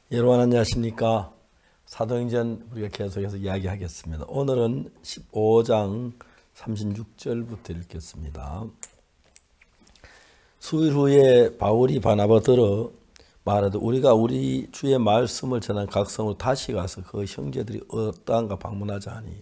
여러분 안녕하십니까? 사도행전 우리가 계속해서 이야기하겠습니다. 오늘은 15장 36절부터 읽겠습니다. 수일 후에 바울이 바나바 들어 말하되 우리가 우리 주의 말씀을 전한 각성으로 다시 가서 그 형제들이 어떠한가 방문하자 하니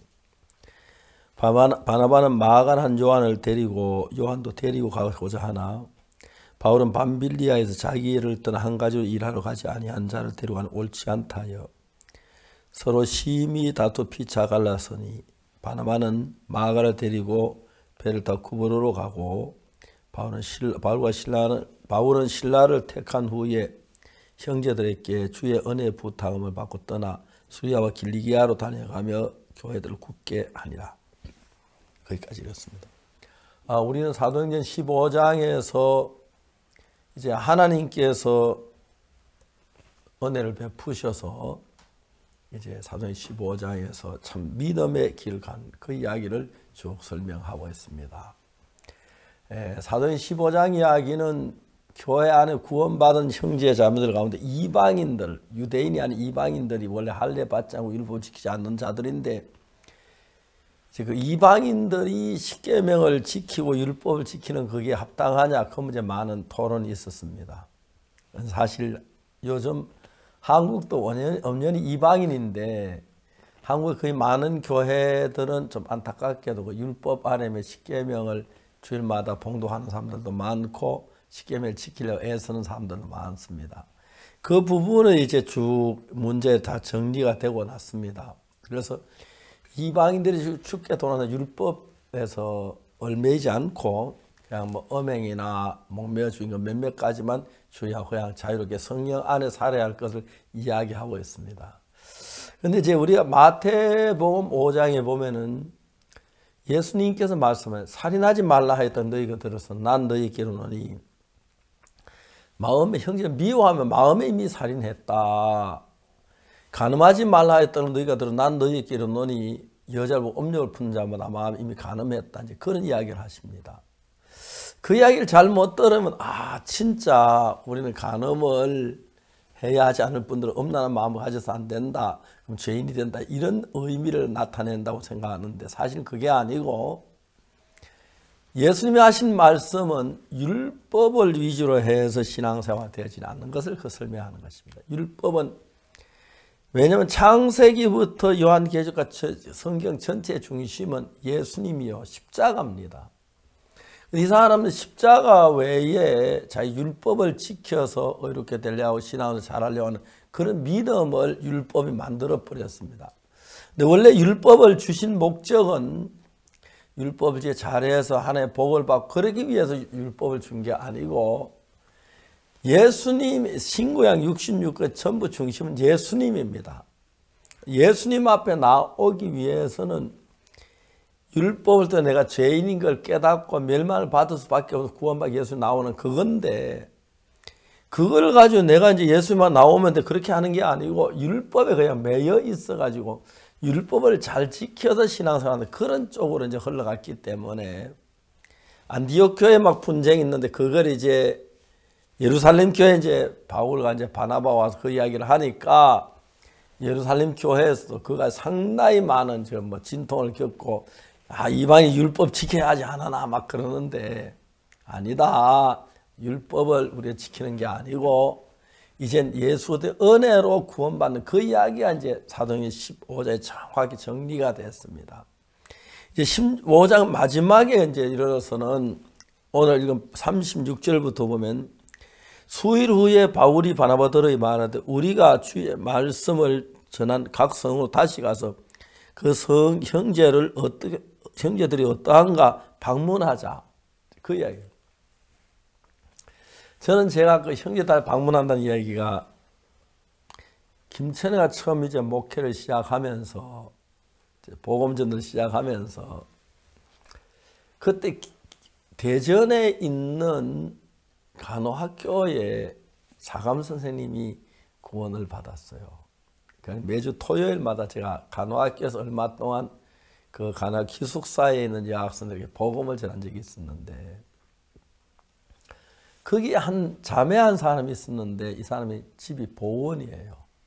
바나바는 마간 한 요한을 데리고 요한도 데리고 가고자 하나 바울은 밤빌리아에서 자기 일을 떠나 한 가지로 일하러 가지 아니한 자를 데려가는 옳지 않다 하여 서로 심히 다투 피차 갈라서니 바나바는 마가를 데리고 배를 타고 구브로로 가고 바울은 신라를 택한 후에 형제들에게 주의 은혜의 부탁을 받고 떠나 수리아와 길리기아로 다녀가며 교회들을 굳게 하니라. 거기까지 읽었습니다. 우리는 사도행전 15장에서 이제 하나님께서 은혜를 베푸셔서 이제 사도행전 15장에서 참 믿음의 길 간 그 이야기를 쭉 설명하고 있습니다. 사도행전 15장 이야기는 교회 안에 구원받은 형제 자매들 가운데 이방인들, 유대인이 아닌 이방인들이 원래 할례 받지 않고 율법을 지키지 않는 자들인데 그 이방인들이 십계명을 지키고 율법을 지키는 그게 합당하냐 그 문제 많은 토론이 있었습니다. 사실 요즘 한국도 엄연히 이방인인데 한국의 거의 많은 교회들은 좀 안타깝게도 그 율법 아래에 십계명을 주일마다 봉독하는 사람들도 많고 십계명을 지키려고 애쓰는 사람들도 많습니다. 그 부분은 이제 쭉 문제 다 정리가 되고 났습니다. 그래서 이방인들이 죽게 도는 율법에서 얽매이지 않고 그냥 뭐 음행이나 목매어 죽인 것 몇몇 가지만 주의하고 그냥 자유롭게 성령 안에 살아야 할 것을 이야기하고 있습니다. 그런데 이제 우리가 마태복음 5장에 보면은 예수님께서 말씀하신 살인하지 말라 하였던 너희가 들어서 난 너희에게 이르노니 마음에 형제를 미워하면 마음에 이미 살인했다. 간음하지 말라 했더니 너희가 들어 난 너희에게 이르노니 여자를 보고 음욕을 푸는 자마다 마음이 이미 간음했다. 이제 그런 이야기를 하십니다. 그 이야기를 잘못 들으면 진짜 우리는 간음을 해야 하지 않을 분들은 음란한 마음을 가져서 안 된다. 그럼 죄인이 된다. 이런 의미를 나타낸다고 생각하는데 사실 그게 아니고 예수님이 하신 말씀은 율법을 위주로 해서 신앙생활 되지 않는 것을 설명하는 것입니다. 율법은 왜냐하면 창세기부터 요한계시록과 성경 전체의 중심은 예수님이요 십자가입니다. 이 사람은 십자가 외에 자기 율법을 지켜서 의롭게 되려고 신앙을 잘하려고 하는 그런 믿음을 율법이 만들어 버렸습니다. 근데 원래 율법을 주신 목적은 율법을 이제 잘해서 하나님의 복을 받고 그러기 위해서 율법을 준 게 아니고 예수님 신구약 66권 전부 중심은 예수님입니다. 예수님 앞에 나오기 위해서는 율법을 또 내가 죄인인 걸 깨닫고 멸망을 받을 수밖에 없어서 구원받기 위해서 나오는 그건데 그걸 가지고 내가 이제 예수님만 나오면 돼 그렇게 하는 게 아니고 율법에 그냥 매여 있어가지고 율법을 잘 지켜서 신앙생활하는 그런 쪽으로 이제 흘러갔기 때문에 안디옥 교회 막 분쟁이 있는데 그걸 이제 예루살렘 교회 이제 바울과 이제 바나바 와서 그 이야기를 하니까 예루살렘 교회에서도 그가 상당히 많은 뭐 진통을 겪고 이방인 율법 지켜야 하지 않았나 막 그러는데 아니다. 율법을 우리가 지키는 게 아니고 이젠 예수의 은혜로 구원받는 그 이야기가 이제 사도행전 15장에 정확히 정리가 됐습니다. 이제 15장 마지막에 이제 이르러서는 오늘 읽은 36절부터 보면 수일 후에 바울이 바나바들에게 말하되 우리가 주의 말씀을 전한 각 성으로 다시 가서 그 형제들이 어떠한가 방문하자. 그 이야기예요. 저는 제가 그 형제들 방문한다는 이야기가 김천회가 처음 이제 목회를 시작하면서 복음전을 시작하면서 그때 대전에 있는 간호학교에 사감 선생님이 구원을 받았어요. 매주 토요일마다 제가 간호학교에서 얼마 동안 그 간호 기숙사에 있는 여학생들에게 복음을 전한 적이 있었는데 거기에 한 자매 한 사람이 있었는데 이 사람이 집이 보원이에요.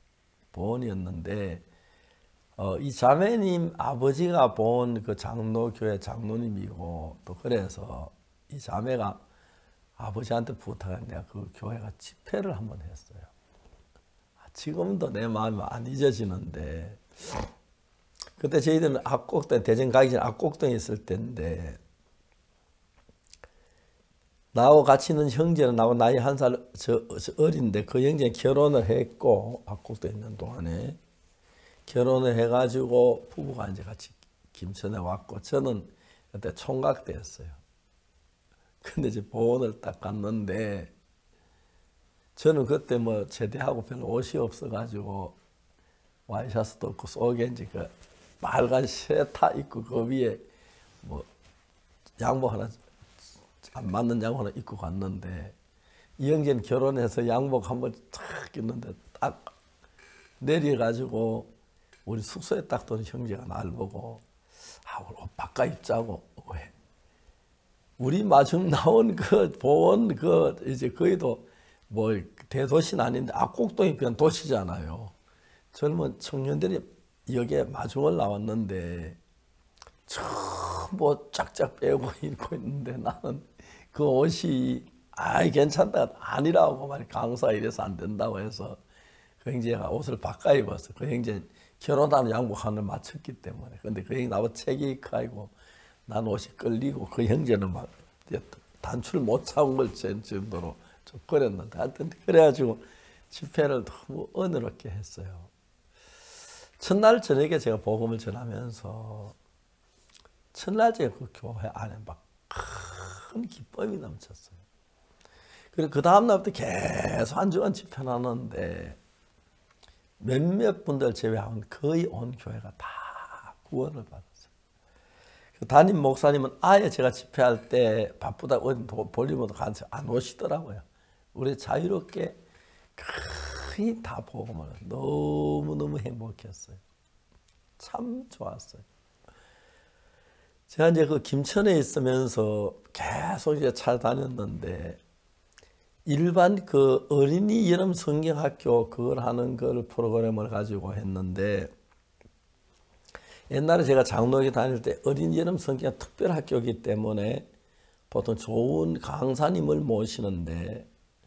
보원이었는데 이 자매님 아버지가 보원 그 장로교회 장로님이고 또 그래서 이 자매가 아버지한테 부탁한 내가 그 교회가 집회를 한번 했어요. 지금도 내 마음이 안 잊어지는데 그때 저희들은 압곡동 대전 가기 전에 압곡동에 있을 때인데 나하고 같이 있는 형제는 나하고 나이 한 살 어린데 그 형제는 결혼을 했고 압곡동에 있는 동안에 결혼을 해가지고 부부가 이제 같이 김천에 왔고 저는 그때 총각대였어요. 근데 이제 보원을 딱 갔는데 저는 그때 뭐 제대하고 별로 옷이 없어가지고 와이셔츠도 없고 속에 이제 그 빨간 세타 입고 그 위에 뭐 양복 하나 안 맞는 양복 하나 입고 갔는데 이 형제는 결혼해서 양복 한번 탁 입는데 딱 내려가지고 우리 숙소에 딱 들어온 형제가 날 보고 우리 옷 바꿔 입자고 왜? 우리 마중 나온 그 보원 그 이제 거의도 뭐 대도시는 아닌데 압곡동이 그냥 도시잖아요. 젊은 청년들이 여기에 마중을 나왔는데 뭐 쫙쫙 빼고 입고 있는데 나는 그 옷이 괜찮다 아니라고 말이 강사가 이래서 안 된다고 해서 그 형제가 옷을 바꿔 입었어. 그 형제 결혼하는 양복 하나 맞췄기 때문에. 근데 그 형제 나보다 체격이 크고 난 옷이 끌리고 그 형제는 막 단추를 못 잡은 걸 정도로 좀 그랬는데 하여튼 그래가지고 집회를 너무 어느럽게 했어요. 첫날 저녁에 제가 복음을 전하면서 첫날 제가 그 교회 안에 막 큰 기쁨이 넘쳤어요. 그리고 그 다음날부터 계속 한 주간 집회를 하는데 몇몇 분들 제외하고는 거의 온 교회가 다 구원을 받았어요. 그 담임 목사님은 아예 제가 집회할 때 바쁘다 어디 볼리모도 가서 안 오시더라고요. 우리 자유롭게 거의 다 복음을 너무너무 행복했어요. 참 좋았어요. 제가 이제 그 김천에 있으면서 계속 이제 찾아다녔는데 일반 그 어린이 여름 성경학교 그걸 하는 걸 프로그램을 가지고 했는데 옛날에 제가 장로교 다닐 때 어린이 여름 성경 특별학교이기 때문에 보통 좋은 강사님을 모시는데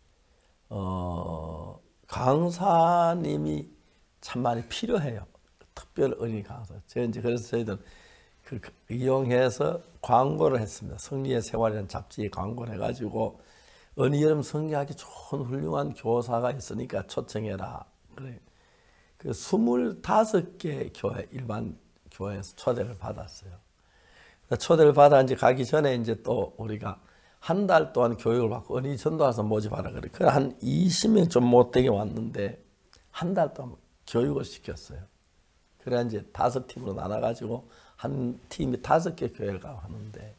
강사님이 참 많이 필요해요. 특별 어린이 강사. 제가 이제 그래서 저희들 그 이용해서 광고를 했습니다. 승리의 생활이라는 잡지에 광고를 해가지고 어린이 여름 성경하기 좋은 훌륭한 교사가 있으니까 초청해라. 그래. 그 25개 교회 일반 교회에서 초대를 받았어요. 초대를 받아 이제 가기 전에 이제 또 우리가 한 달 동안 교육을 받고 어린이 전도와서 모집하라 그래. 그래 한 20명 좀 못되게 왔는데 한 달 동안 교육을 시켰어요. 그래 이제 5팀으로 나눠가지고 한 팀이 5개 교회를 가고 하는데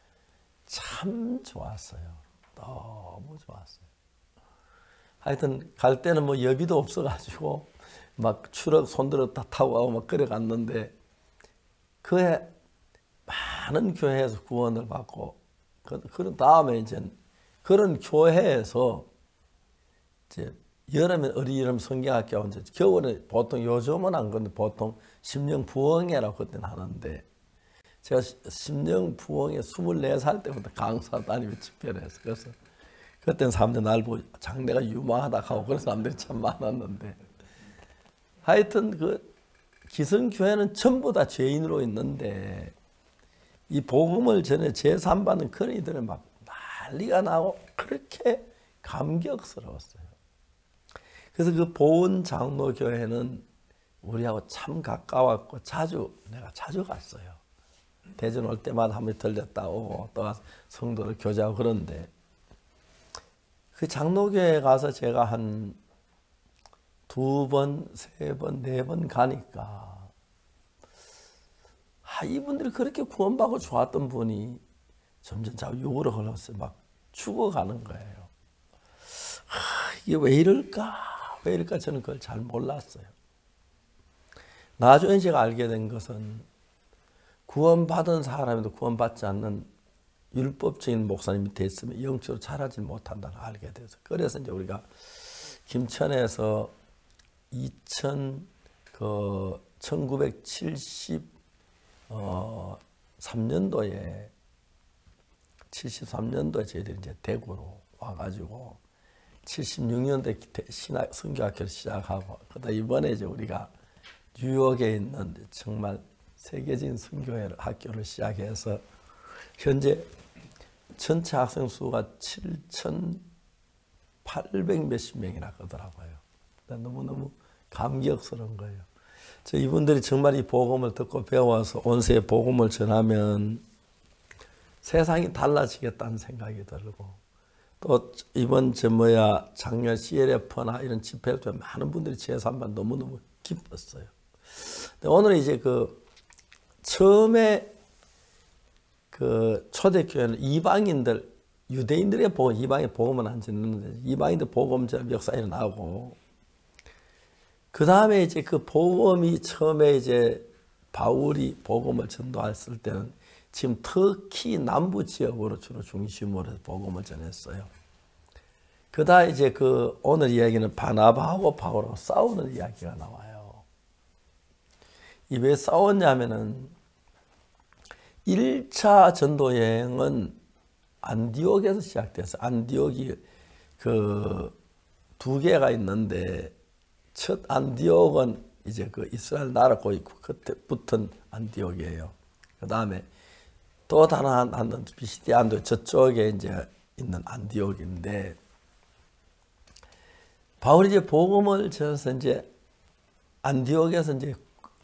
참 좋았어요. 너무 좋았어요. 하여튼 갈 때는 뭐 여비도 없어가지고 막 추럭 손들어 다 타고 가고 막 그래 갔는데 그해 많은 교회에서 구원을 받고 그런 다음에 이제 그런 교회에서 이제 여름에 어린이여름 성경학교 이제 겨울에 보통 요즘은 안 그런데 보통 심령 부흥회라고 그때는 하는데 제가 심령 부흥회 24살 때부터 강사 다니며 집회를 했어요. 그래서 그때는 사람들이 날 보고 장래가 유망하다 하고 그런 사람들이 참 많았는데 하여튼 그 기성교회는 전부 다 죄인으로 있는데 이 복음을 전해 제3받는 그런 이들은 막 난리가 나고 그렇게 감격스러웠어요. 그래서 그 보은 장로교회는 우리하고 참 가까웠고 내가 자주 갔어요. 대전 올 때마다 한 번 들렸다 오고 또 성도를 교제하고 그런데 그 장로교회 가서 제가 한 2번, 3번, 4번 가니까 이분들이 그렇게 구원받고 좋았던 분이 점점 자꾸 욕으로 흘러서 막 죽어가는 거예요. 이게 왜 이럴까? 왜 이럴까? 저는 그걸 잘 몰랐어요. 나중에 제가 알게 된 것은 구원받은 사람에도 구원받지 않는 율법적인 목사님 밑에 있으면 영적으로 자라지 못한다는 걸 알게 돼서 그래서 이제 우리가 김천에서 1973년도에 저희들이 이제 대구로 와가지고 76년도에 신학 선교학교를 시작하고, 그다음 이번에 이제 우리가 뉴욕에 있는 정말 세계적인 선교회 학교를 시작해서 현재 전체 학생 수가 7,800 몇십 명이나 그러더라고요. 너무너무 감격스러운 거예요. 이분들이 정말 이 복음을 듣고 배워서 온 세에 복음을 전하면 세상이 달라지겠다는 생각이 들고, 또 이번 작년 CLF나 이런 집회를 통해 많은 분들이 제삼반 너무너무 기뻤어요. 오늘 이제 처음에 초대교회는 이방인들, 유대인들의 복음, 이방인 복음은 안 전했는데 이방인들 복음 전합 역사 일어나고, 그 다음에 이제 그 복음이 처음에 이제 바울이 복음을 전도했을 때는 지금 터키 남부 지역으로 주로 중심으로 해서 복음을 전했어요. 그 다음 이제 오늘 이야기는 바나바하고 바울하고 싸우는 이야기가 나와요. 이 왜 싸웠냐면은 1차 전도 여행은 안디옥에서 시작됐어요. 안디옥이 두 개가 있는데, 첫 안디옥은 이제 이스라엘 나라 거기 끝에 붙은 안디옥이에요. 그 다음에 또 다른 한 비시디 안디옥 저쪽에 이제 있는 안디옥인데, 바울이 이제 복음을 전해서 이제 안디옥에서 이제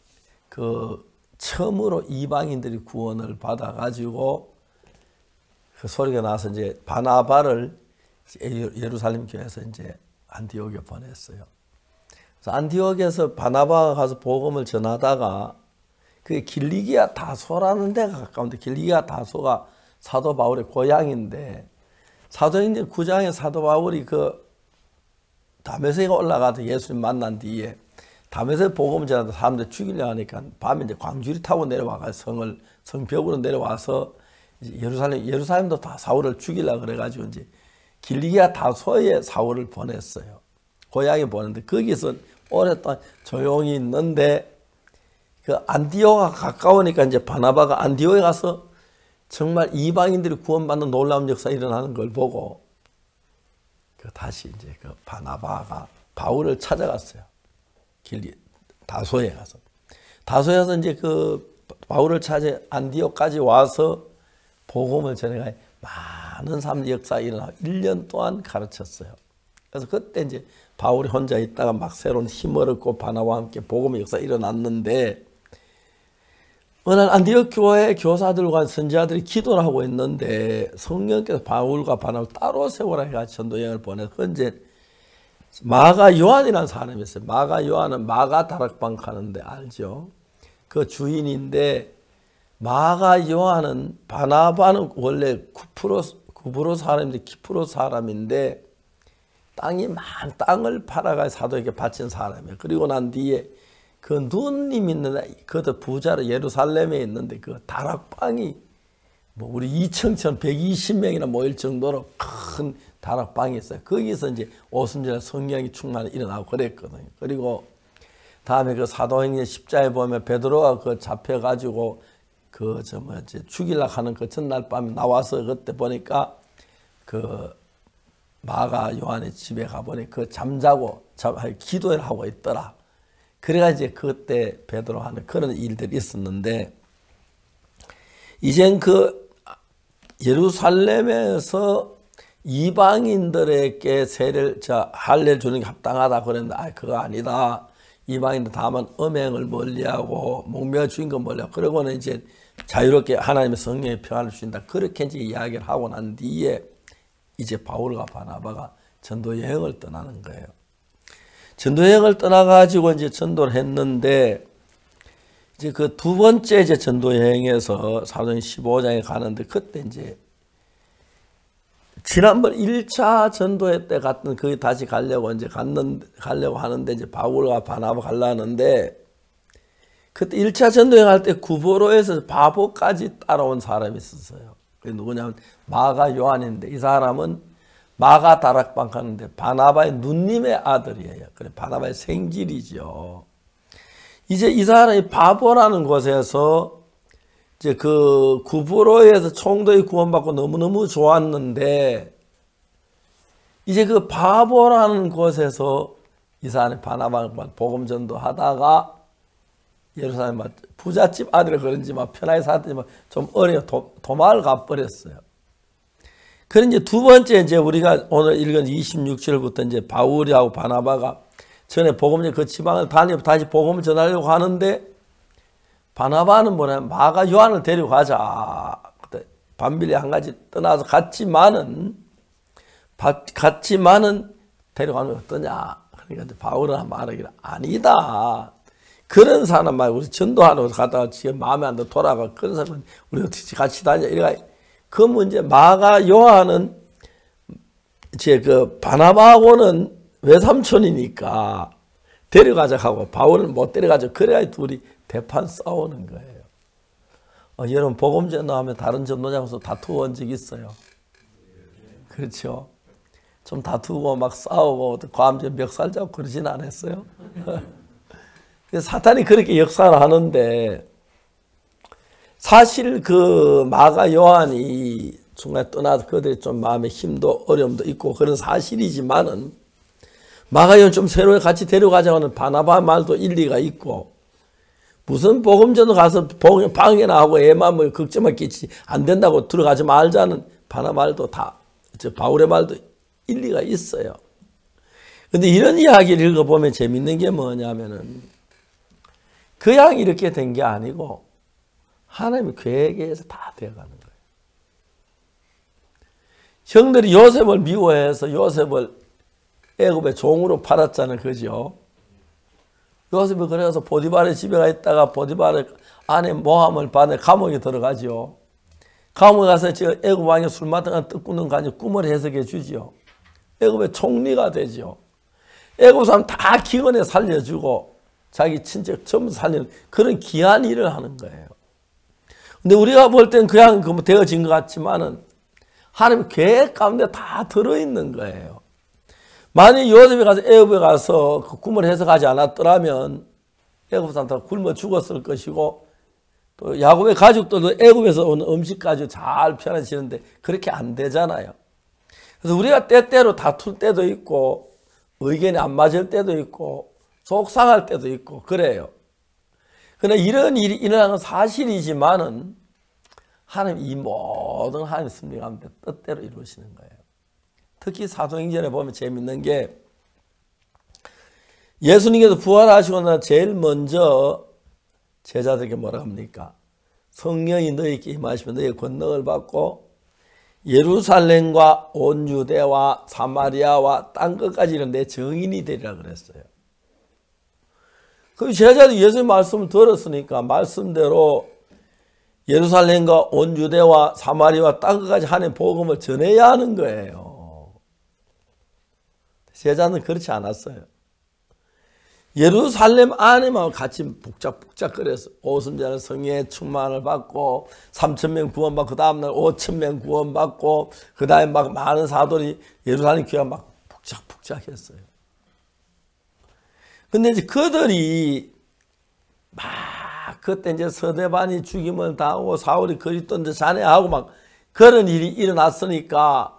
처음으로 이방인들이 구원을 받아가지고 그 소리가 나서 이제 바나바를 예루살렘 교회에서 이제 안디옥에 보냈어요. 그래서 안디옥에서 바나바가 가서 복음을 전하다가 그게 길리기아 다소라는 데가 가까운데, 길리기아 다소가 사도 바울의 고향인데, 사도행전 9장에 사도 바울이 다메섹에 올라가서 예수님 만난 뒤에 다메섹 복음을 전하다 사람들 죽이려고 하니까 밤에 이제 광주리 타고 내려와서 성벽으로 내려와서 이제 예루살렘도 다 사울을 죽이려고 그래가지고 이제 길리기아 다소에 사울을 보냈어요. 고향에 보냈는데 거기서 오랫동안 조용히 있는데 안디옥가 가까우니까 이제 바나바가 안디옥에 가서 정말 이방인들이 구원받는 놀라운 역사 일어나는 걸 보고 다시 이제 바나바가 바울을 찾아갔어요. 다소에 가서. 다소에서 이제 바울을 찾아 안디옥까지 와서 복음을 전해가 많은 사람들 역사 일어나고 1년 동안 가르쳤어요. 그래서 그때 이제 바울이 혼자 있다가 막 새로운 힘을 얻고 바나바와 함께 복음의 역사 일어났는데, 어느 날 안디옥 교회 교사들과 선지자들이 기도를 하고 있는데 성령께서 바울과 바나바를 따로 세우라 해가지고 전도여행을 보내서 현재 마가 요한이라는 사람이 있어요. 마가 요한은 마가 다락방 가는데 알죠? 그 주인인데, 마가 요한은 바나바는 원래 구프로 사람인데 키프로 사람인데 땅을 팔아가 사도에게 바친 사람이에요. 그리고 난 뒤에 누님 있는 그도 부자로 예루살렘에 있는데 다락방이 우리 2층처럼 120명이나 모일 정도로 큰 다락방이 있어요. 거기서 이제 오순절 성령이 충만히 일어나고 그랬거든요. 그리고 다음에 사도행전 10장에 보면 베드로가 잡혀가지고 죽이려고 하는 전날 밤에 나와서 그때 보니까 마가 요한의 집에 가보니 잠자고 기도를 하고 있더라. 그래가 이제 그때 베드로 하는 그런 일들이 있었는데, 이젠 예루살렘에서 이방인들에게 할례를 주는 게 합당하다 그랬는데, 그거 아니다. 이방인들 다만 음행을 멀리하고 목매어 주인 거 멀리하고, 그러고는 이제 자유롭게 하나님의 성령의 평안을 주신다. 그렇게 이제 이야기를 하고 난 뒤에 이제 바울과 바나바가 전도 여행을 떠나는 거예요. 전도 여행을 떠나가지고 이제 전도를 했는데, 이제 두 번째 이제 전도 여행에서 사도행전 15장에 가는데, 그때 이제 지난번 1차 전도회 때 갔던 거기 다시 가려고 하는데 이제 바울과 바나바 가려는데, 그때 1차 전도회 갈 때 구보로에서 바보까지 따라온 사람이 있었어요. 그게 누구냐면 마가 요한인데, 이 사람은 마가 다락방 가는데 바나바의 누님의 아들이에요. 그래 바나바의 생질이죠. 이제 이 사람이 바보라는 곳에서 이제 그 구브로에서 총독이 구원받고 너무너무 좋았는데 이제 그 바보라는 곳에서 이 사람이 바나바가 복음 전도하다가 예루살렘 부잣집 아들을 그런지만 편하게 살았더니만 좀 어려요. 도마를 가버렸어요. 그런 이제 두 번째 이제 우리가 오늘 읽은 26절부터 이제 바울이하고 바나바가 전에 복음 그 지방을 다니고 다시 복음을 전하려고 하는데 바나바는 뭐냐면 마가 요한을 데려가자. 그때 반빌리 한 가지 떠나서 갔지만은 데려가는 게 어떠냐. 그러니까 바울은 말하기를 아니다. 그런 사람만 우리 전도하러 가다가 지금 마음에 안 들어 돌아가. 그런 사람은 우리 어떻게 같이 다녀. 이래가 그 문제 마가 요한은 이제 그 바나바하고는 외삼촌이니까 데려가자 하고 바울은 못 데려가자. 그래야 둘이 대판 싸우는 거예요. 여러분 복음 전도하면 다른 전도자하고서 다투어 적 있어요. 그렇죠. 좀 다투고 막 싸우고 과음제 멱살 잡고 그러진 않았어요. 사탄이 그렇게 역사를 하는데 사실 그 마가 요한이 중간에 떠나서 그들이 좀 마음의 힘도 어려움도 있고 그런 사실이지만은 마가 요한 좀 새로 같이 데려가자고 하는 바나바 말도 일리가 있고 무슨 복음전도 가서 방해나 하고 애만 뭐 걱정만 끼치 안 된다고 들어가지 말자는 바나바 말도 다 바울의 말도 일리가 있어요. 근데 이런 이야기를 읽어보면 재밌는 게 뭐냐면은 그냥 이렇게 된 게 아니고 하나님의 계획에 의해서 다 되어가는 거예요. 형들이 요셉을 미워해서 요셉을 애굽의 종으로 팔았잖아요. 그죠? 요셉이 그래서 보디발의 집에 가 있다가 보디발의 아내 모함을 받아 감옥에 들어가죠. 감옥에 가서 애굽 왕이 술 마다가 떡 굽는 거 아니고 꿈을 해석해 주지요. 애굽의 총리가 되죠. 애굽 사람 다 기근에 살려주고 자기 친척 전부 살리는 그런 귀한 일을 하는 거예요. 근데 우리가 볼 땐 그냥 뭐 되어진 것 같지만은 하나님 계획 가운데 다 들어있는 거예요. 만약 요셉이 가서 애굽에 가서 그 꿈을 해석하지 않았더라면 애굽 사람 다 굶어 죽었을 것이고 또 야곱의 가족들도 애굽에서 온 음식 가지고 잘 편해지는데 그렇게 안 되잖아요. 그래서 우리가 때때로 다툴 때도 있고 의견이 안 맞을 때도 있고 속상할 때도 있고 그래요. 그러나 이런 일이 일어나는 사실이지만은 하나님 이 모든 하나님의 섭리 가운데 뜻대로 이루시는 거예요. 특히 사도행전에 보면 재밌는 게 예수님께서 부활하시고 나 제일 먼저 제자들에게 뭐라 합니까? 성령이 너희에게 임하시면 너희의 권능을 받고 예루살렘과 온 유대와 사마리아와 땅 끝까지 이런 내 증인이 되리라 그랬어요. 그 제자들이 예수의 말씀을 들었으니까 말씀대로 예루살렘과 온 유대와 사마리아와 땅 끝까지 하나님의 복음을 전해야 하는 거예요. 제자는 그렇지 않았어요. 예루살렘 안에만 같이 북적북적거려서 오순절에 성령의 충만을 받고 3,000명 구원받고 그 다음날 5,000명 구원받고 그 다음에 막 많은 사도들이 예루살렘 교회가 막 북적북적했어요. 근데 이제 그들이 막 그때 이제 서대반이 죽임을 당하고 사울이 그리스도 잔해하고 막 그런 일이 일어났으니까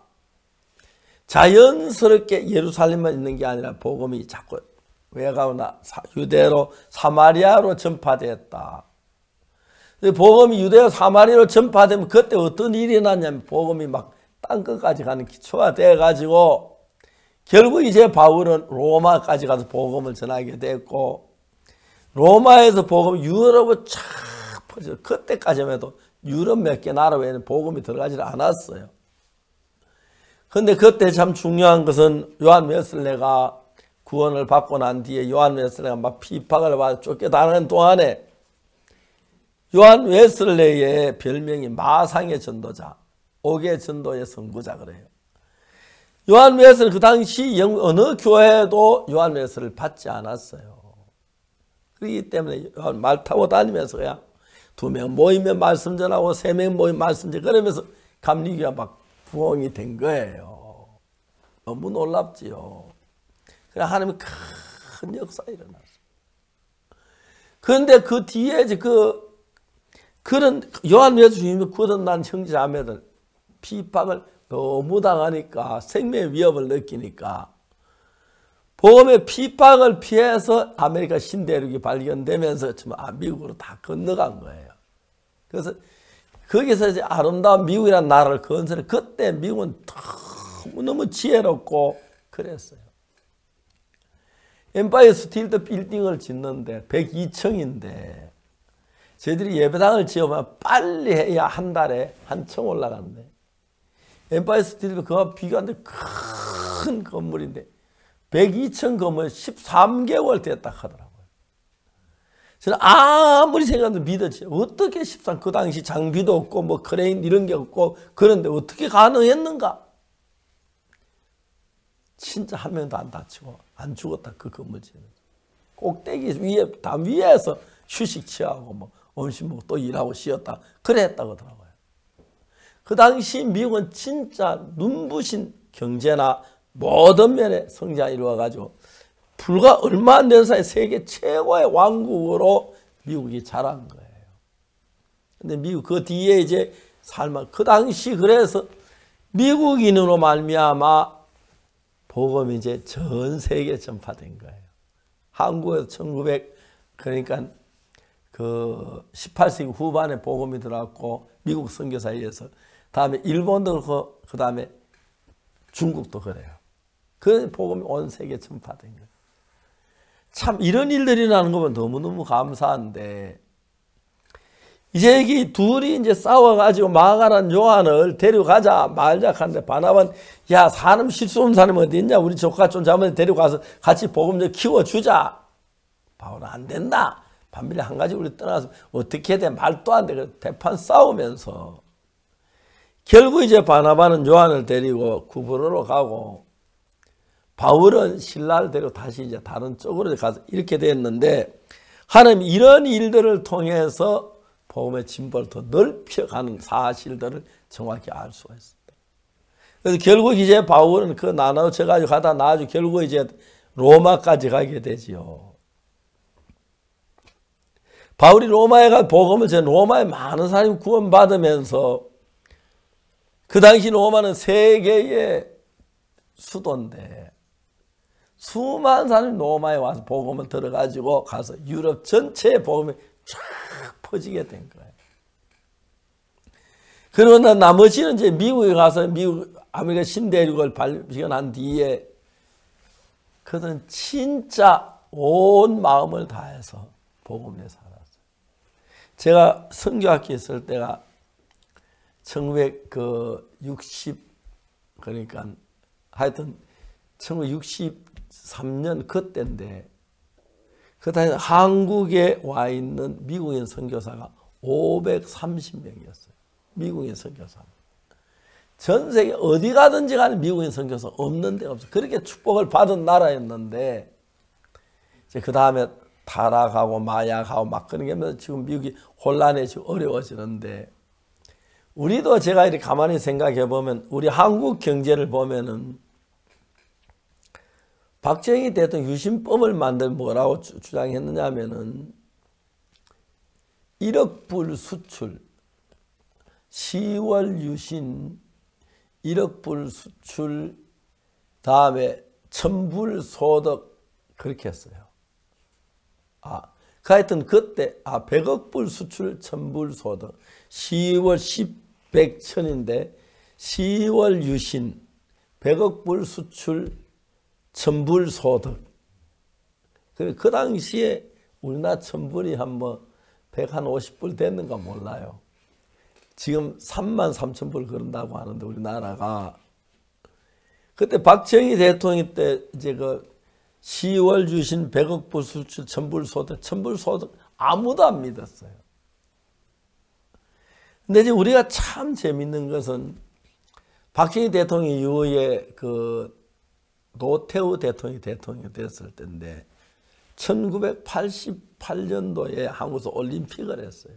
자연스럽게 예루살렘만 있는 게 아니라 복음이 자꾸 외가오나 유대로 사마리아로 전파됐다. 복음이 유대로 사마리아로 전파되면 그때 어떤 일이 일어났냐면 복음이 막 땅끝까지 가는 기초가 돼가지고 결국 이제 바울은 로마까지 가서 복음을 전하게 됐고 로마에서 복음이 유럽으로 쫙 퍼져. 그때까지만 해도 유럽 몇 개 나라 외에는 복음이 들어가지 않았어요. 그런데 그때 참 중요한 것은 요한 웨슬레가 구원을 받고 난 뒤에 요한 웨슬레가 막 비박을 받아 쫓겨다니는 동안에 요한 웨슬레의 별명이 마상의 전도자, 옥의 전도의 선구자 그래요. 요한 웨슬레 그 당시 어느 교회도 요한 웨슬레를 받지 않았어요. 그렇기 때문에 말 타고 다니면서 그냥 2명 모이면 말씀 전하고 3명 모이면 말씀 전하고 그러면서 감리교가 막 부흥이 된 거예요. 너무 놀랍지요. 그래 하나님의 큰 역사 일어났어요. 그런데 그 뒤에 이제 그런 요한 예수님이 거듭난 형제자매들 비박을 너무 당하니까 생명의 위협을 느끼니까 복음의 핍박을 피해서 아메리카 신대륙이 발견되면서 미국으로 다 건너간 거예요. 그래서 거기서 이제 아름다운 미국이라는 나라를 건설해. 그때 미국은 너무너무 지혜롭고 그랬어요. 엠파이어 스테이트 빌딩을 짓는데 102층인데 저희들이 예배당을 지으면 빨리 해야 한 달에 한 층 올라간대. 엠파이어 스테이트 그와 비교하는데 큰 건물인데 102층 건물 13개월 됐다 하더라고요. 저는 아무리 생각해도 믿어지요. 어떻게 13, 그 당시 장비도 없고 뭐 크레인 이런 게 없고 그런데 어떻게 가능했는가? 진짜 한 명도 안 다치고 안 죽었다. 그 건물 지는 꼭대기 위에 담 위에서 휴식 취하고 뭐 음식 먹고 또 일하고 쉬었다. 그래 했다고 하더라고요. 그 당시 미국은 진짜 눈부신 경제나 모든 면에 성장이 이루어가지고 불과 얼마 안 된 사이에 세계 최고의 왕국으로 미국이 자란 거예요. 근데 미국 그 뒤에 이제 그 당시 그래서 미국인으로 말미암아 복음이 이제 전 세계에 전파된 거예요. 한국에서 1900 그러니까 그 18세기 후반에 복음이 들어왔고 미국 선교사에 의해서 다음에 일본도 그렇고 그 다음에 중국도 그래요. 그 복음이 온 세계에 전파된 거예요. 참 이런 일들이 나는 거면 너무너무 감사한데 이제 이 둘이 이제 싸워가지고 마가란 요한을 데려가자 말자 하는데 바나바는 야 사람 실수 없는 사람이 어디 있냐 우리 조카 좀 잡아서 데려가서 같이 복음 좀 키워주자. 바울은 안 된다. 반면에 한 가지 우리 떠나서 어떻게 돼 말도 안 돼. 대판 싸우면서 결국 이제 바나바는 요한을 데리고 구브로로 가고 바울은 신라를 데리고 다시 이제 다른 쪽으로 가서 이렇게 됐는데 하나님 이런 일들을 통해서 복음의 진보를 더 넓혀가는 사실들을 정확히 알 수가 있습니다. 그래서 결국 이제 바울은 그 나눠져가지고 가다 나중에 결국 이제 로마까지 가게 되지요. 바울이 로마에 가 복음을 전 로마에 많은 사람이 구원받으면서 그 당시 로마는 세계의 수도인데 수많은 사람이 로마에 와서 복음을 들어가지고 가서 유럽 전체에 복음이 쫙 퍼지게 된 거예요. 그러나 나머지는 이제 미국에 가서 아메리카 신대륙을 발견한 뒤에 그들은 진짜 온 마음을 다해서 복음에 살았어요. 제가 선교학교 있을 때가 1960 그러니까 하여튼 1963년 그때인데 그 당시 한국에 와 있는 미국인 선교사가 530명이었어요. 미국인 선교사. 전 세계 어디 가든지 간에 미국인 선교사 없는 데가 없어요. 그렇게 축복을 받은 나라였는데 이제 그 다음에 타락하고 마약하고 막 그런 게 하면서 지금 미국이 혼란해지고 어려워지는데 우리도 제가 이렇게 가만히 생각해 보면 우리 한국 경제를 보면은 박정희 대통령 유신법을 만들 뭐라고 주장했느냐 하면은 1억 불 수출 10월 유신 1억 불 수출 다음에 1000불 소득 그렇게 했어요. 그 하여튼 그때 100억 불 수출 1000불 소득 10월 100천인데 10월 유신 100억 불 수출 1000불 소득. 그 당시에 우리나라 1000불이 한 150불 됐는가 몰라요. 지금 33,000불 그런다고 하는데 우리나라가 그때 박정희 대통령 때 이제 그 10월 주신 100억 불 수출 1000불 소득, 1000불 소득 아무도 안 믿었어요. 근데 이제 우리가 참 재밌는 것은 박정희 대통령 이후에 그 노태우 대통령이 됐을 때인데 1988년도에 한국에서 올림픽을 했어요.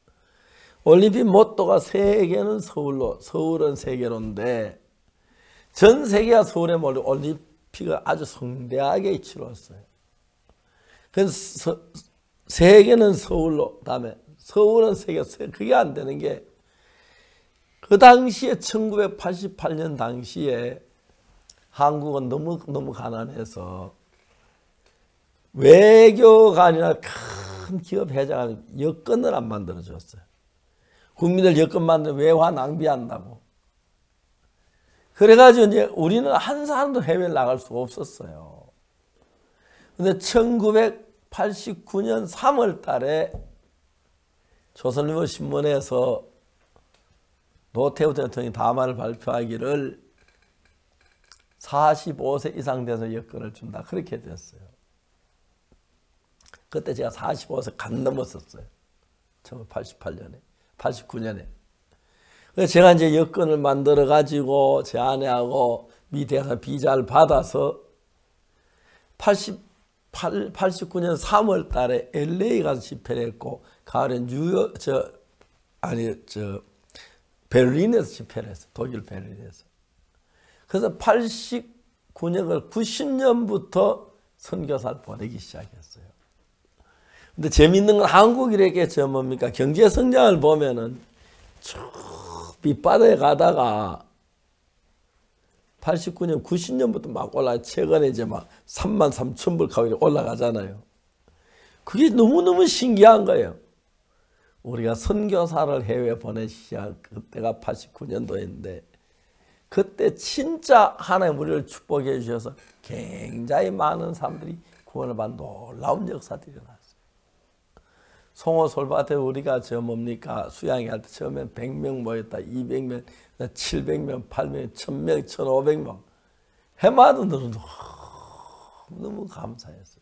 올림픽 모토가 세계는 서울로, 서울은 세계로인데 전 세계가 서울에 몰려 올림픽을 아주 성대하게 치렀어요. 그래서 세계는 서울로, 다음에 서울은 세계, 그게 안 되는 게 그 당시에 1988년 당시에 한국은 너무 가난해서 외교관이나 큰 기업 회장은 여건을 안 만들어줬어요. 국민들 여건 만들면 외화 낭비한다고. 그래가지고 이제 우리는 한 사람도 해외에 나갈 수가 없었어요. 근데 1989년 3월 달에 조선일보 신문에서 노태우 대통령이 담화를 발표하기를 45세 이상 돼서 여건을 준다. 그렇게 됐어요. 그때 제가 45세 간 넘었었어요. 1988년에, 89년에. 그래서 제가 이제 여건을 만들어 가지고 제 아내하고 미대에서 비자를 받아서 89년 3월 달에 LA 가서 집회를 했고, 가을에 베를린에서 집회를 했어요. 독일 베를린에서. 그래서 89년을 90년부터 선교사를 보내기 시작했어요. 근데 재밌는 건 한국인에게 뭡니까? 경제 성장을 보면은 쭉 밑바닥에 가다가 89년, 90년부터 막 올라가, 최근에 이제 막 3만 3천 불 가까이 올라가잖아요. 그게 너무너무 신기한 거예요. 우리가 선교사를 해외에 보내기 시작, 그때가 89년도인데, 그때 진짜 하나님 우리를 축복해 주셔서 굉장히 많은 사람들이 구원을 받는 놀라운 역사들이 일어났어요. 송호 솔밭에 우리가 수양회 할 때 처음엔 100명 모였다, 200명, 700명, 800명, 1000명, 1500명. 해마다 너무 감사했어요.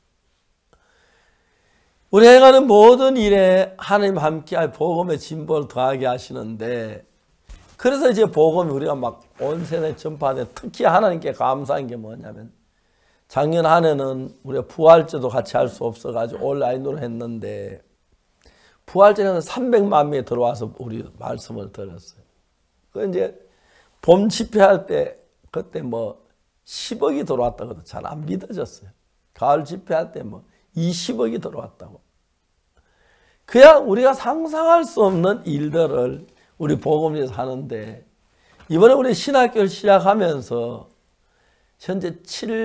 우리 해가는 모든 일에 하나님 함께할 복음의 진보를 더하게 하시는데, 그래서 이제 복음이 우리가 막 온 세상에 전파돼, 특히 하나님께 감사한 게 뭐냐면, 작년 한 해는 우리가 부활제도 같이 할 수 없어가지고 온라인으로 했는데, 부활제는 300만 명이 들어와서 우리 말씀을 들었어요. 그 이제 봄 집회할 때 그때 10억이 들어왔다고 잘 안 믿어졌어요. 가을 집회할 때 20억이 들어왔다고. 그냥 우리가 상상할 수 없는 일들을 우리 복음에서 하는데, 이번에 우리 신학교를 시작하면서 현재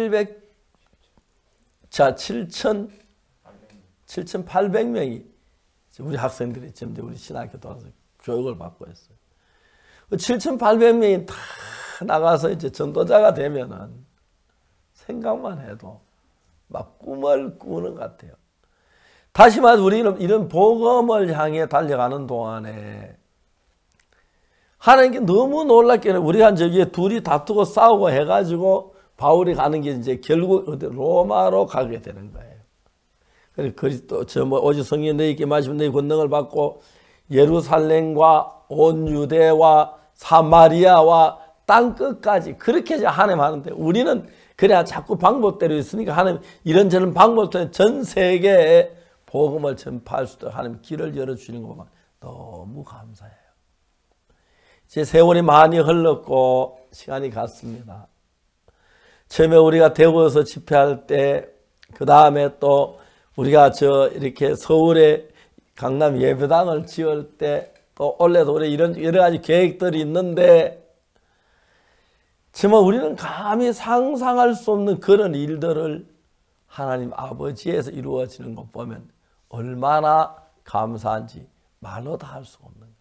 7,800명이 우리 학생들이 지금 우리 신학교 들어와서 교육을 받고 있어요. 7,800명이 다 나가서 이제 전도자가 되면은 생각만 해도 막 꿈을 꾸는 것 같아요. 다시 말해서 우리는 이런 복음을 향해 달려가는 동안에 하나님께 너무 놀랍게 우리가 저기에 둘이 다투고 싸우고 해가지고 바울이 가는 게 이제 결국 로마로 가게 되는 거예요. 그래서 그리스도 오직 성령이 너희에게 마시면 너희 권능을 받고 예루살렘과 온 유대와 사마리아와 땅 끝까지 그렇게 이제 하나님 하는데, 우리는 그래야 자꾸 방법대로 있으니까 하나님 이런저런 방법대로 전 세계에 복음을 전파할 수 있도록 하나님 길을 열어주시는 거 보면 너무 감사해요. 이제 세월이 많이 흘렀고 시간이 갔습니다. 처음에 우리가 대구에서 집회할 때, 그 다음에 또 우리가 이렇게 서울에 강남 예배당을 지을 때, 또 올해도 우리 이런 여러 가지 계획들이 있는데, 정말 우리는 감히 상상할 수 없는 그런 일들을 하나님 아버지에서 이루어지는 것 보면 얼마나 감사한지 말로 다 할 수가 없는 거예요.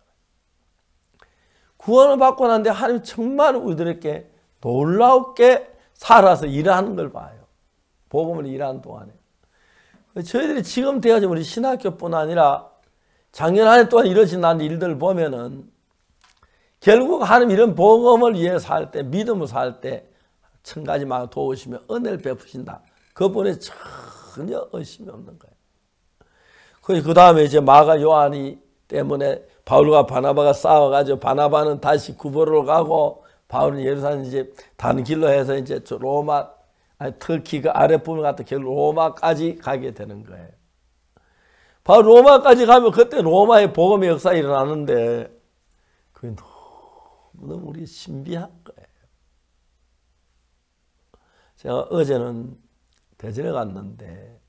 구원을 받고 난데 하나님 정말 우리들에게 놀랍게 살아서 일하는 걸 봐요. 복음을 일하는 동안에. 저희들이 지금 되어진 우리 신학교뿐 아니라 작년 한 해 동안 이루어진 일들을 보면은 결국 하나님 이런 복음을 위해 살 때, 믿음을 살 때 천 가지만 도우시며 은혜를 베푸신다. 그분에 전혀 의심이 없는 거예요. 그 다음에 이제 마가 요한이 때문에 바울과 바나바가 싸워가지고 바나바는 다시 구보로 가고 바울은 예루살렘 이제 다른 길로 해서 이제 로마, 터키 그 아랫부분 갔다 결국 로마까지 가게 되는 거예요. 바로 로마까지 가면 그때 로마의 복음의 역사가 일어나는데 그게 너무 우리 신비한 거예요. 제가 어제는 대전에 갔는데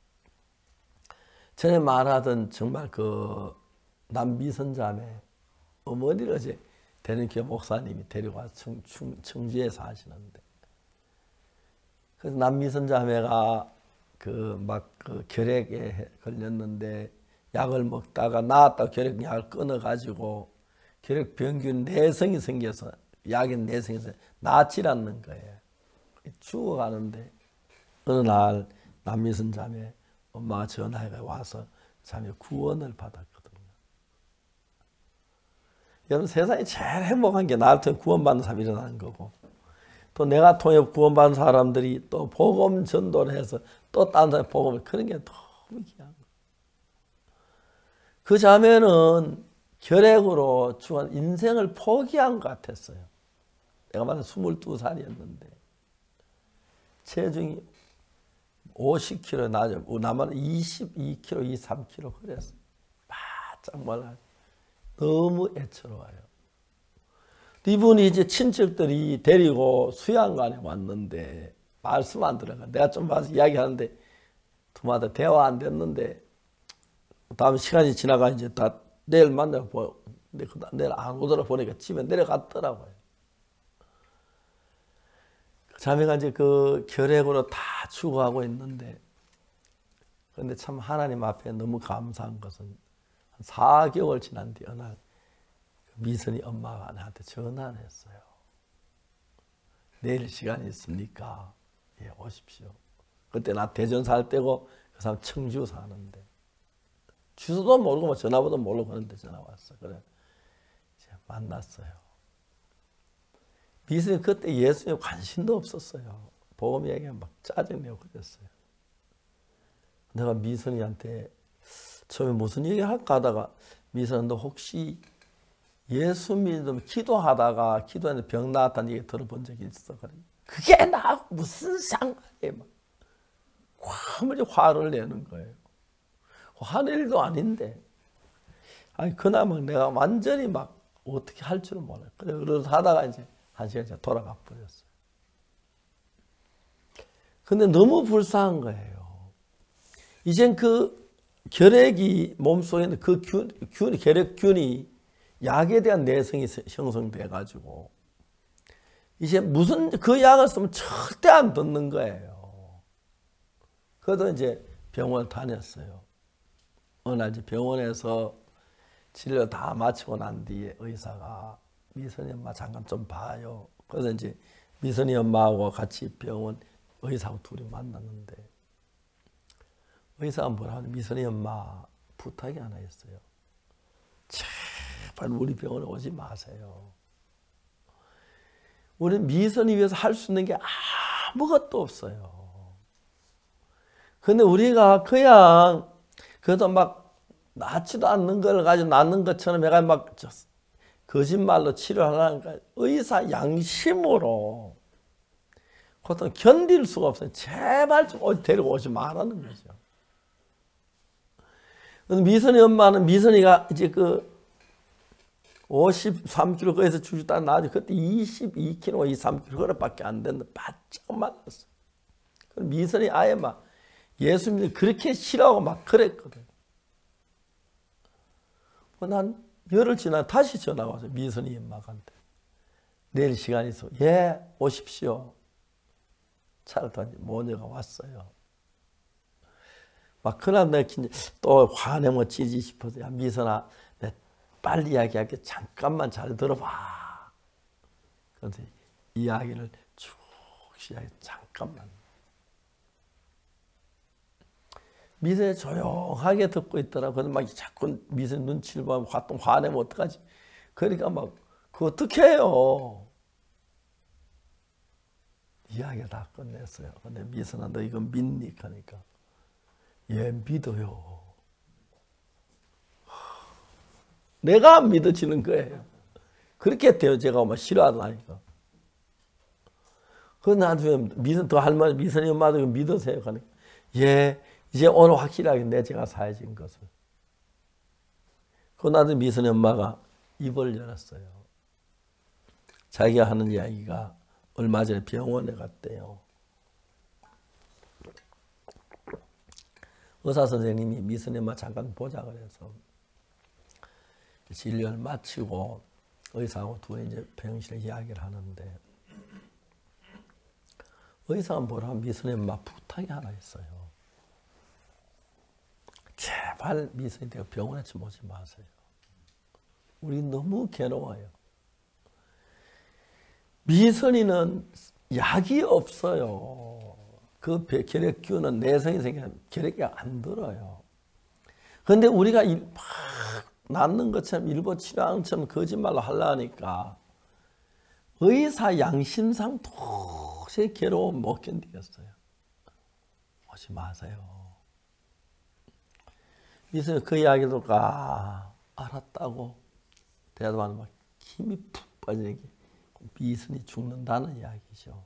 전에 말하던 정말 그 남미선자매 어머니를 어제 대전교회 목사님이 데려와 청주에 사시는데, 그래서 남미선자매가 그 결핵에 걸렸는데 약을 먹다가 나았다고 결핵약을 끊어가지고 결핵병균 내성이 생겨서 약이 내성에서 낫질 않는 거예요. 죽어가는데 어느 날 남미선자매 엄마가 전화가 와서 자매 구원을 받았거든요. 여러분, 세상에 제일 행복한 게 나를 통해 구원받는 사람이 일어나는 거고, 또 내가 통해 구원받은 사람들이 또 복음 전도를 해서 또 다른 사람이 복음을, 그런 게 너무 귀한 거예요. 그 자매는 결핵으로 죽은 인생을 포기한 것 같았어요. 내가 말한 22살이었는데 체중이 50kg 나죠. 나만 22kg, 23kg 그랬어요. 바짝 말라. 너무 애처로워요. 이분이 이제 친척들이 데리고 수양관에 왔는데 말씀 안 들어가. 내가 좀 봐서 이야기하는데 두마다 대화 안 됐는데, 다음 시간이 지나가 이제 다 내일 만나고 보고, 근데 내일 안 오더라 보니까 집에 내려갔더라고요. 자매가 이제 그 결핵으로 다 죽어가고 있는데, 그런데 참 하나님 앞에 너무 감사한 것은 4개월 지난 뒤 어느 날 미선이 엄마가 나한테 전화를 했어요. 내일 시간이 있습니까? 예, 오십시오. 그때 나 대전 살 때고 그 사람 청주 사는데 주소도 모르고 뭐 전화번호 모르고 그런데 전화 왔어. 그래 이제 만났어요. 미선이 그때 예수님에 관심도 없었어요. 복음 얘기하면 막 짜증내고 그랬어요. 내가 미선이한테 처음에 무슨 얘기 할까 하다가, 미선아 너 혹시 예수 믿으면 기도하다가 기도하는데 병 나았다는 얘기 들어본 적이 있어? 그래. 그게 나하고 무슨 상관이에요? 막 화를 내는 거예요. 화낼 일도 아닌데. 아니 그나마 내가 완전히 막 어떻게 할 줄은 몰라요. 그래서 하다가 이제 한 시간 돌아가 버렸어요. 근데 너무 불쌍한 거예요. 이젠 그 결핵이 몸속에 있는 그 결핵균이 약에 대한 내성이 형성돼 가지고 이제 무슨 그 약을 쓰면 절대 안 듣는 거예요. 그래도 이제 병원 다녔어요. 어느 날 이제 병원에서 진료 다 마치고 난 뒤에 의사가 미선이 엄마 잠깐 좀 봐요. 그래서 이제 미선이 엄마하고 같이 병원 의사하고 둘이 만났는데, 의사가 뭐라 하냐, 미선이 엄마 부탁이 하나 있어요. 제발 우리 병원에 오지 마세요. 우리 미선이 위해서 할 수 있는 게 아무것도 없어요. 근데 우리가 그냥 그래도 막 낫지도 않는 걸 가지고 낫는 것처럼 해가 막 거짓말로 치료하려니까 의사 양심으로 고통 견딜 수가 없어요. 제발 좀 데리고 오지 말라는 거죠. 미선이 엄마는, 미선이가 이제 그 53kg 거기서 주주다 나중에 그때 22kg, 23kg 그것밖에 안 됐는데 바짝 말랐어. 미선이 아예 막 예수님을 그렇게 싫어하고 막 그랬거든. 난 열흘 지나 다시 전화가 와서 미선이 엄마한테 내일 시간이 있어. 예, 오십시오. 차를 타고 모녀가 왔어요. 막 그날 내가 또 화내면 찌지 싶어서, 야 미선아, 내 빨리 이야기할게. 잠깐만 잘 들어봐. 그래서 이야기를 쭉 시작해. 잠깐만. 미선이 조용하게 듣고 있더라. 그래서 막 자꾸 미선 눈치를 보면 화내면 어떡하지? 그러니까 막 그거 어떻게 해요? 이야기를 다 끝냈어요. 근데 미선아 너 이거 믿니? 하니까 예, 믿어요. 내가 안 믿어지는 거예요. 그렇게 돼요. 제가 막 싫어하다니까. 그 나중에 더 할머니 미선이 엄마도 믿으세요. 하니까 예, 이제 오늘 확실하게 내 제가 사해진 것을. 그 나중에 미선이 엄마가 입을 열었어요. 자기가 하는 이야기가 얼마 전에 병원에 갔대요. 의사 선생님이 미선이만 잠깐 보자 그래서 진료를 마치고 의사하고 둘이 이제 병실에 이야기를 하는데 의사가 뭐라 미선이 막 부탁이 하나 있어요. 제발 미선이 내가 병원에 좀 오지 마세요. 우리 너무 괴로워요. 미선이는 약이 없어요. 그 결핵균은 내성이 생기면 결핵이 안 들어요. 그런데 우리가 막 낫는 것처럼 일부 치료처럼 거짓말로 하려니까 의사 양심상 도저히 괴로움 못 견디겠어요. 오지 마세요. 그래서 그 이야기를 듣고 알았다고 대답하는 막 힘이 푹 빠지는 게 미선이 죽는다는 이야기죠.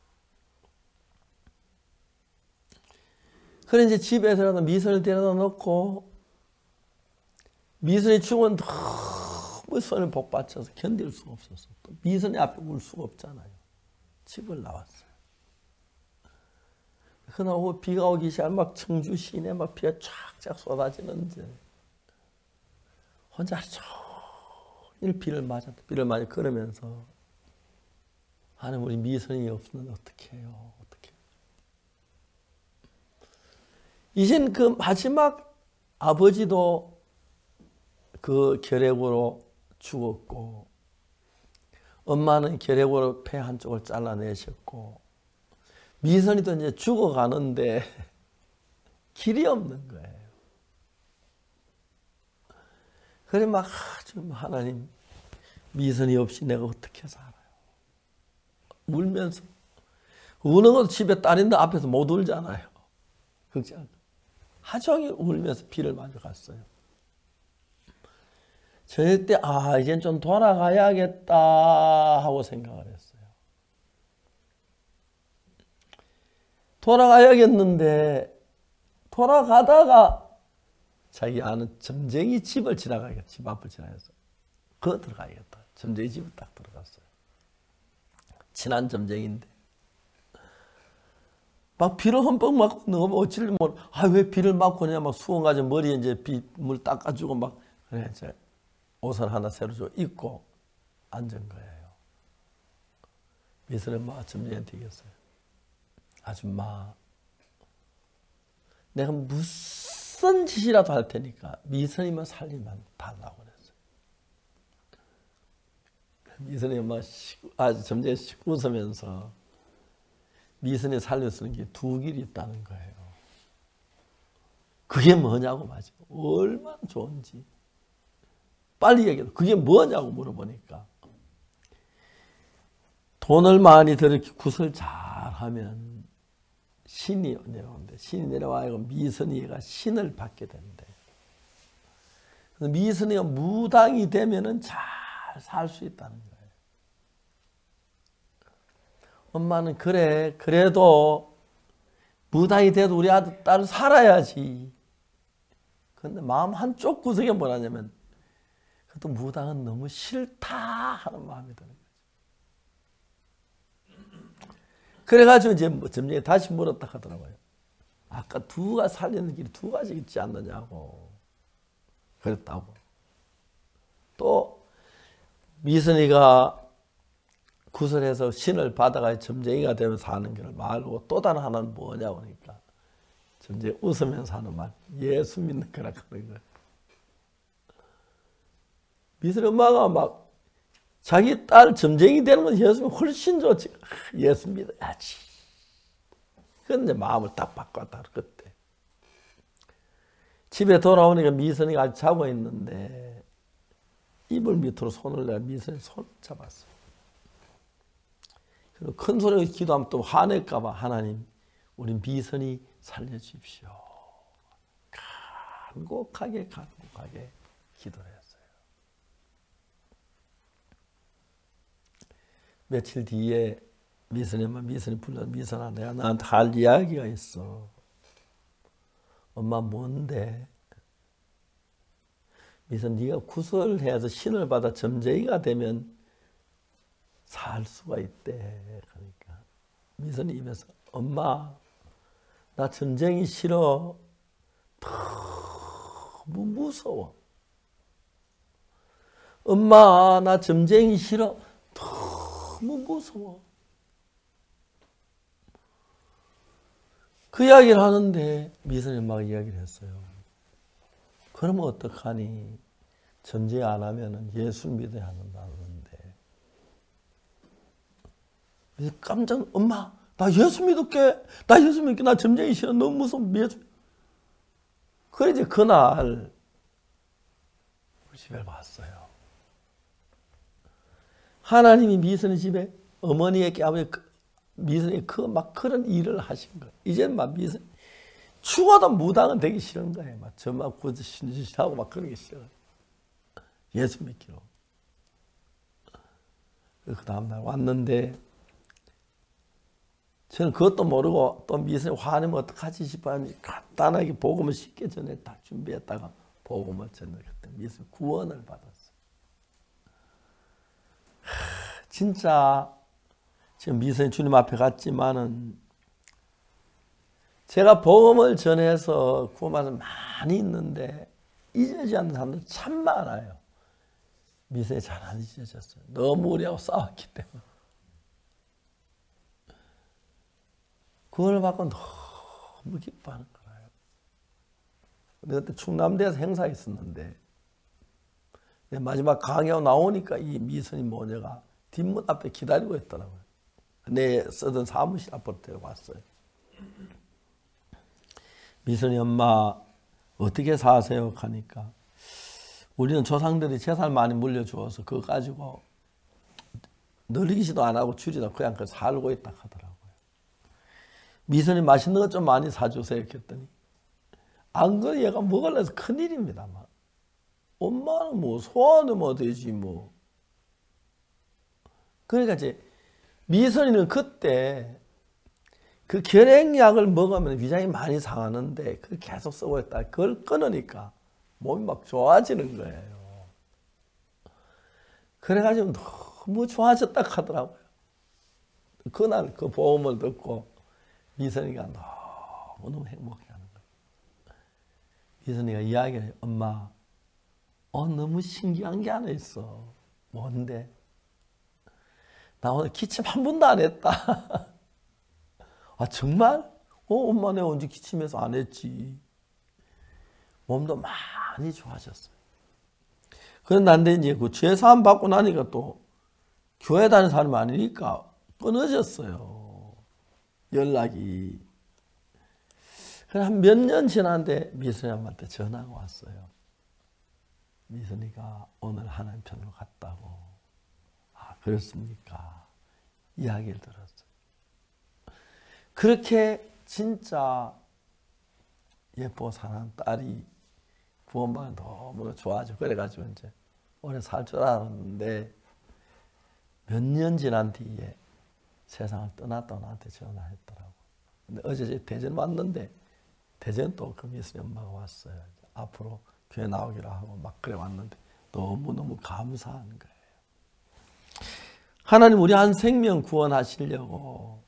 그래 이제 집에 들어가서 미선을 데려다 놓고 미선이 죽으면 너무 손을 복받쳐서 견딜 수가 없었어. 또 미선이 앞에 울 수가 없잖아요. 집을 나왔어요. 그날 오후 비가 오기 시작하면 막 청주 시내 막 비가 쫙쫙 쏟아지는데 혼자 하루 종일 비를 맞아 걸으면서 하나님 우리 미선이 없으면 어떻게 해요? 어떻게? 이젠 그 마지막 아버지도 그 결핵으로 죽었고 엄마는 결핵으로 폐 한쪽을 잘라내셨고 미선이도 이제 죽어가는데 길이 없는 거예요. 그래 막 하나님 미선이 없이 내가 어떻게 살아요? 울면서 우는 것도 집에 딸인데 앞에서 못 울잖아요. 걱정. 하종일 울면서 비를 맞아 갔어요. 저녁 때 이젠 좀 돌아가야겠다 하고 생각을 했어요. 돌아가야겠는데 돌아가다가 자기 아는 점쟁이 집을 지나가겠다. 집 앞을 지나가서 그거 들어가야겠다. 점쟁이 집을 딱 들어갔어요. 친한 점쟁인데 막 비를 흠뻑 맞고 너무 어찌를 왜 비를 맞고 그냥 막 수건 가지고 머리에 이제 빗물 닦아주고 막 그래 이제 옷을 하나 새로 줘 입고 앉은 거예요. 미선은 막 점쟁이한테 얘기했어요. 아줌마, 내가 무슨 짓이라도 할 테니까 미선이만 살리면 달라고 그랬어요. 미선이 막 점쟁이 웃으면서 미선이 살릴 수 있는 게 두 길이 있다는 거예요. 그게 뭐냐고 맞아. 얼마나 좋은지. 빨리 얘기해. 그게 뭐냐고 물어보니까 돈을 많이 들여 굿을 잘하면 신이 내려오는데 신이 내려와서 미선이가 신을 받게 된대. 미선이가 무당이 되면은 잘 살 수 있다는 거예요. 엄마는 그래도 무당이 돼도 우리 아들 딸은 살아야지. 그런데 마음 한쪽 구석에 뭐라냐면 그래도 무당은 너무 싫다 하는 마음이 드는 거죠. 그래가지고 이제 점쟁이 다시 물었다 하더라고요. 아까 두가 살리는 길이 두 가지 있지 않느냐고. 그랬다고. 또 미선이가 구설해서 신을 받아가 점쟁이가 되면 사는 길을 말고 또 다른 하나는 뭐냐고 하니까 점쟁이 웃으면서 하는 말 예수 믿는 거라 하는 거예요. 미선이 엄마가 막 자기 딸 점쟁이 되는 건 예수 믿으면 훨씬 좋지. 예수 믿어야지. 그런데 마음을 딱 바꿨다 그때. 집에 돌아오니까 미선이가 아직 자고 있는데 이불 밑으로 손을 내가 미선이 손을 잡았어요. 그리고 큰 소리로 기도하면 또 화낼까 봐 하나님 우리 미선이 살려주십시오. 간곡하게 기도를 했어요. 며칠 뒤에 미선이 불러 미선아 내가 나한테 할 이야기가 있어. 엄마 뭔데? 미선 네가 구설해서 신을 받아 점쟁이가 되면 살 수가 있대. 그러니까 미선이 입에서 엄마 나 점쟁이 싫어. 너무 무서워. 엄마 나 점쟁이 싫어. 너무 무서워. 그 이야기를 하는데 미선이 엄마가 이야기를 했어요. 그러면 어떡하니? 점쟁이 안 하면 예수 믿어야 한다는데. 그래서 깜짝 엄마 나 예수 믿을게. 나 예수 믿을게. 나 점쟁이 싫어. 너무 무서워. 예수. 그래 이제 그날 우리 집에 왔어요. 하나님이 미선이 집에 어머니에게 아버지 미선이 막 그런 일을 하신 거예요. 이제는 막 미선 죽어도 무당은 되기 싫은 거예요. 막 저만 구워서 신하고 막 그러기 싫어요. 예수 믿기로. 그 다음날 왔는데 저는 그것도 모르고 또 미선이 화내면 어떡하지 싶어 간단하게 복음을 쉽게 전에 다 준비했다가 복음을 전해 그때 미선이 구원을 받았어요. 진짜 지금 미선이 주님 앞에 갔지만은 제가 복음을 전해서 구원받은 많이 있는데 잊어지지 않는 사람들 참 많아요. 미선이 잘 안 잊어졌어요. 너무 우리하고 싸웠기 때문에. 그걸 받고 너무 기뻐하는 거예요. 내가 그때 충남대에서 행사에 있었는데 마지막 강의하고 나오니까 이 미선이 모녀가 뒷문 앞에 기다리고 있더라고요. 내 쓰던 사무실 앞으로 데려왔어요. 미선이 엄마 어떻게 사세요? 하니까 우리는 조상들이 재산 많이 물려주어서 그거 가지고 널리기도 안 하고 줄이다 그냥 그 살고 있다 하더라고요. 미선이 맛있는 거 좀 많이 사주세요. 했더니 안 그래 얘가 먹으려서 큰일입니다. 막. 엄마는 뭐 소화는 되지 뭐. 그러니까 이제 미선이는 그때 그 결핵약을 먹으면 위장이 많이 상하는데 그걸 계속 쓰고 있다. 그걸 끊으니까 몸이 막 좋아지는 거예요. 그래가지고 너무 좋아졌다 하더라고요. 그날 그 보험을 듣고 미선이가 너무너무 행복해하는 거예요. 미선이가 이야기해요. 엄마 너무 신기한 게 하나 있어. 뭔데? 나 오늘 기침 한 번도 안 했다. 아 정말? 엄마 내가 언제 기침해서 안 했지. 몸도 많이 좋아졌어요. 그런데 이제 그 죄사함 받고 나니까 또 교회 다니는 사람이 아니니까 끊어졌어요. 연락이. 그래 한 몇 년 지났는데 미선이 엄마한테 전화가 왔어요. 미선이가 오늘 하나님 편으로 갔다고. 아 그렇습니까? 이야기를 들었어요. 그렇게 진짜 예쁘고 사랑하는 딸이 구원받으면 너무 좋아하죠. 그래가지고 이제 오래 살 줄 알았는데 몇 년 지난 뒤에 세상을 떠났다고 나한테 전화했더라고. 근데 어제 대전 왔는데 대전 또 그 미선이 엄마가 왔어요. 앞으로 교회 나오기로 하고 막 그래 왔는데 너무너무 감사한 거예요. 하나님 우리 한 생명 구원하시려고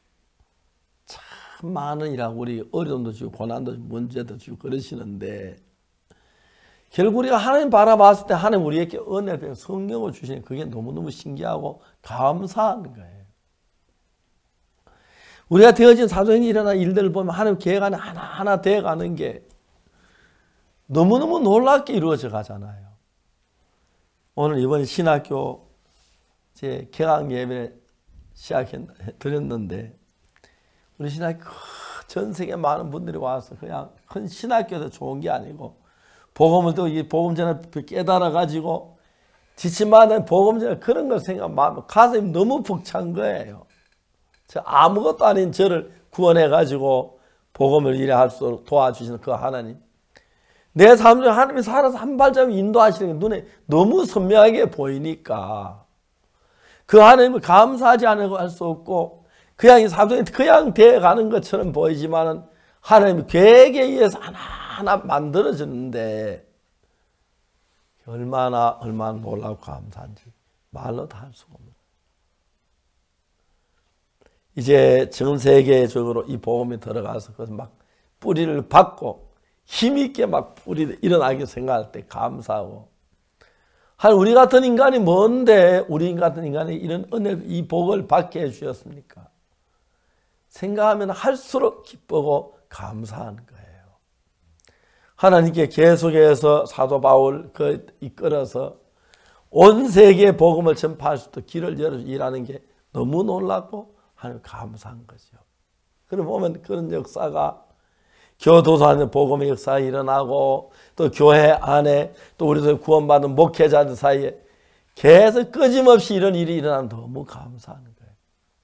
참 많은 일하고 우리 어려움도 주고 고난도 주고 문제도 주고 그러시는데 결국 우리가 하나님 바라봤을 때 하나님 우리에게 은혜를 베풀어 성령을 주시니 그게 너무너무 신기하고 감사한 거예요. 우리가 되어진 사소한 일어난 일들을 보면 하나님 계획 안에 하나하나 되어가는 게 너무너무 놀랍게 이루어져 가잖아요. 오늘 이번 신학교 제 개강 예배 드렸는데 우리 신학교 전 세계 많은 분들이 와서 그냥 큰 신학교도 좋은 게 아니고 복음을 또 이 복음 전에 깨달아 가지고 지침마다 복음 전에 그런 걸 생각하면 가슴이 너무 벅찬 거예요. 저 아무것도 아닌 저를 구원해 가지고 복음을 일할 수 있도록 도와주시는 그 하나님. 내 삶 중에 하나님이 살아서 한 발자국 인도하시는 게 눈에 너무 선명하게 보이니까 그 하나님을 감사하지 않고 할 수 없고 그냥 이 사도에 그냥 되어가는 것처럼 보이지만은 하나님의 계획에 의해서 하나하나 만들어졌는데 얼마나 놀랍고 감사한지 말로 다 할 수가 없는. 이제 전 세계적으로 이 복음이 들어가서 그것을 막 뿌리를 받고 힘있게 막 일어나게 생각할 때 감사하고, 한 우리 같은 인간이 뭔데 우리 같은 인간이 이런 은혜, 이 복을 받게 해주셨습니까? 생각하면 할수록 기쁘고 감사하는 거예요. 하나님께 계속해서 사도 바울 이끌어서 온 세계에 복음을 전파할 수 있도록 길을 열어 일하는 게 너무 놀랍고 하나님 감사한 거죠. 그럼 보면 그런 역사가 교도소 안에 복음의 역사가 일어나고, 또 교회 안에 또 우리도 구원받은 목회자들 사이에 계속 끊임없이 이런 일이 일어나면 너무 감사하는 거예요.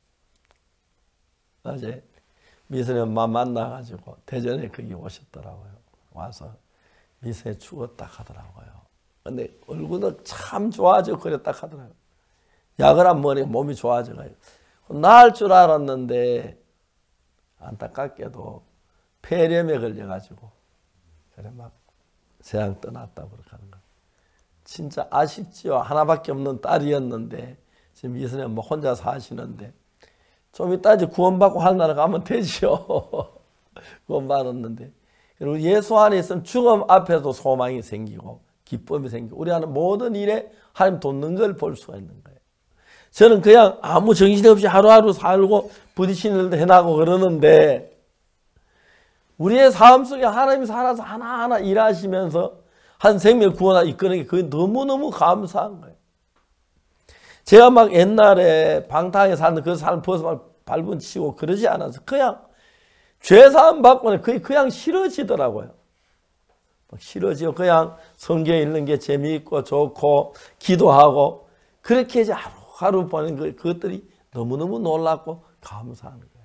어제 미선이 엄마 만나가지고 대전에 거기 오셨더라고요. 와서 미선이 죽었다 하더라고요. 근데 얼굴도 참 좋아지고 그랬다 하더라고요. 약을 안 먹으니까 몸이 좋아져가지고. 나을 줄 알았는데 안타깝게도 폐렴에 걸려가지고 그래 막 세상 떠났다고 그렇게 하는 거예요. 진짜 아쉽지요. 하나밖에 없는 딸이었는데 지금 미선이 뭐 혼자 사시는데 좀 이따 이제 구원받고 하늘나라 가면 되지요. 구원받았는데, 그리고 예수 안에 있으면 죽음 앞에도 소망이 생기고 기쁨이 생기고 우리 하는 모든 일에 하나님 돕는 걸 볼 수가 있는 거예요. 저는 그냥 아무 정신없이 하루하루 살고 부딪히는 일도 해나고 그러는데, 우리의 삶 속에 하나님이 살아서 하나하나 일하시면서 한 생명을 구원하 이끄는 게 그게 너무너무 감사한 거예요. 제가 막 옛날에 방탕에 사는 그 삶 벗어 밟은 치고 그러지 않아서 그냥 죄사함 받고 그냥 싫어지더라고요. 막 싫어지고 그냥 성경 읽는 게 재미있고 좋고 기도하고 그렇게 이제 하루하루 보는 그것들이 너무너무 놀랍고 감사한 거예요.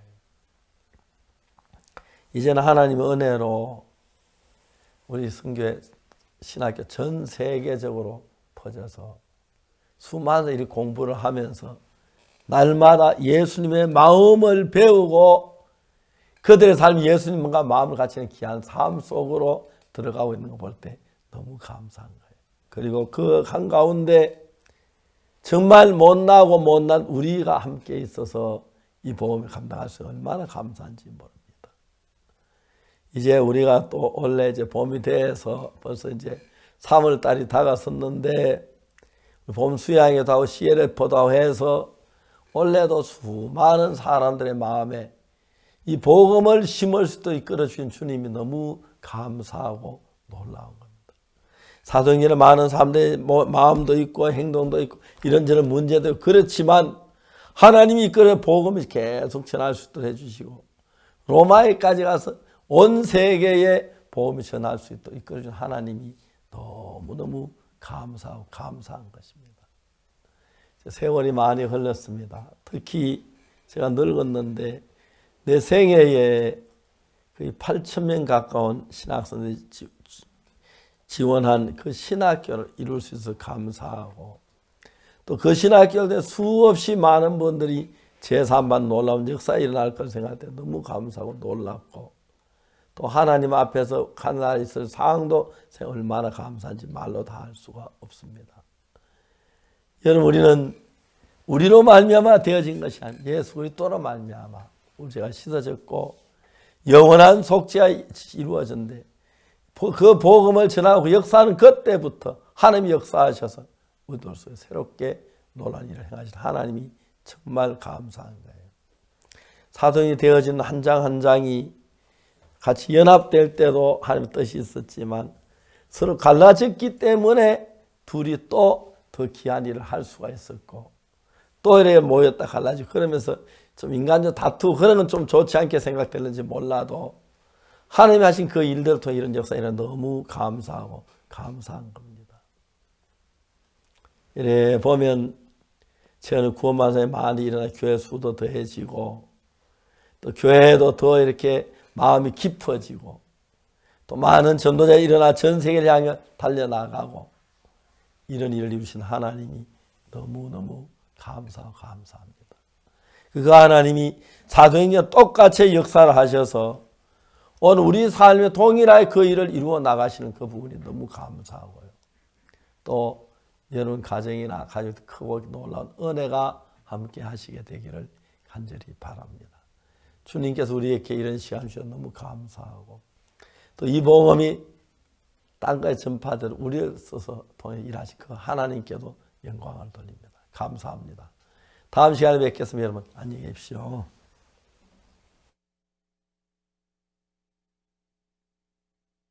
이제는 하나님의 은혜로 우리 선교회 신학교 전 세계적으로 퍼져서 수많은 이 공부를 하면서 날마다 예수님의 마음을 배우고 그들의 삶이 예수님과 마음을 같이 귀한 삶 속으로 들어가고 있는 거 볼 때 너무 감사한 거예요. 그리고 그 한가운데 정말 못나고 못난 우리가 함께 있어서 이 복음을 감당할 수 얼마나 감사한지 모릅니다. 이제 우리가 또 원래 이제 봄이 돼서 벌써 이제 3월 달이 다가섰는데 봄 수양회도 하고 CLF도 하고 해서 원래도 수많은 사람들의 마음에 이 복음을 심을 수도 이끌어 주신 주님이 너무 감사하고 놀라운 겁니다. 사도행전에 많은 사람들의 마음도 있고 행동도 있고 이런저런 문제도 있고 그렇지만 하나님이 이끌어 복음을 계속 전할 수 있도록 해주시고 로마에까지 가서 온 세계에 복음을 전할 수 있도록 이끌어준 하나님이 너무너무 감사하고 감사한 것입니다. 세월이 많이 흘렀습니다. 특히 제가 늙었는데 내 생애에 거의 8,000명 가까운 신학생들이 지원한 그 신학교를 이룰 수 있어서 감사하고, 또 그 신학교에 수없이 많은 분들이 제3반 놀라운 역사가 일어날 걸 생각할 때 너무 감사하고 놀랍고, 또 하나님 앞에서 하나님 있을 상황도 얼마나 감사한지 말로 다 할 수가 없습니다. 여러분, 우리는 우리로 말미암아 되어진 것이 아니라 예수 그리스도로 말미암아 우리가 씻어졌고 영원한 속죄가 이루어졌는데, 그 복음을 전하고 역사하는 그때부터 하나님이 역사하셔서 우리들 속에 새롭게 놀라운 일을 행하신 하나님이 정말 감사한 거예요. 사도행전이 되어진 한 장 한 장이 같이 연합될 때도 하나님의 뜻이 있었지만 서로 갈라졌기 때문에 둘이 또 더 귀한 일을 할 수가 있었고, 또 이렇게 모였다 갈라지고 그러면서 좀 인간적 다투 그런 건 좀 좋지 않게 생각되는지 몰라도 하나님이 하신 그 일들을 통해 이런 역사에 너무 감사하고 감사한 겁니다. 이래 보면 저는 구원만사에 많이 일어나 교회 수도 더해지고 또 교회도 더 이렇게 마음이 깊어지고 또 많은 전도자가 일어나 전 세계를 향해 달려나가고 이런 일을 이루신 하나님이 너무너무 감사하고 감사합니다. 그 하나님이 사도행전 똑같이 역사를 하셔서 오늘 우리 삶에 동일하게 그 일을 이루어 나가시는 그 부분이 너무 감사하고요. 또 여러분 가정이나 가족도 크고 놀라운 은혜가 함께 하시게 되기를 간절히 바랍니다. 주님께서 우리에게 이런 시간 주셔서 너무 감사하고 또 이 복음이 땅까지 전파되도록 우리를 써서 통해 일하신 그 하나님께도 영광을 돌립니다. 감사합니다. 다음 시간에 뵙겠습니다. 여러분 안녕히 계십시오.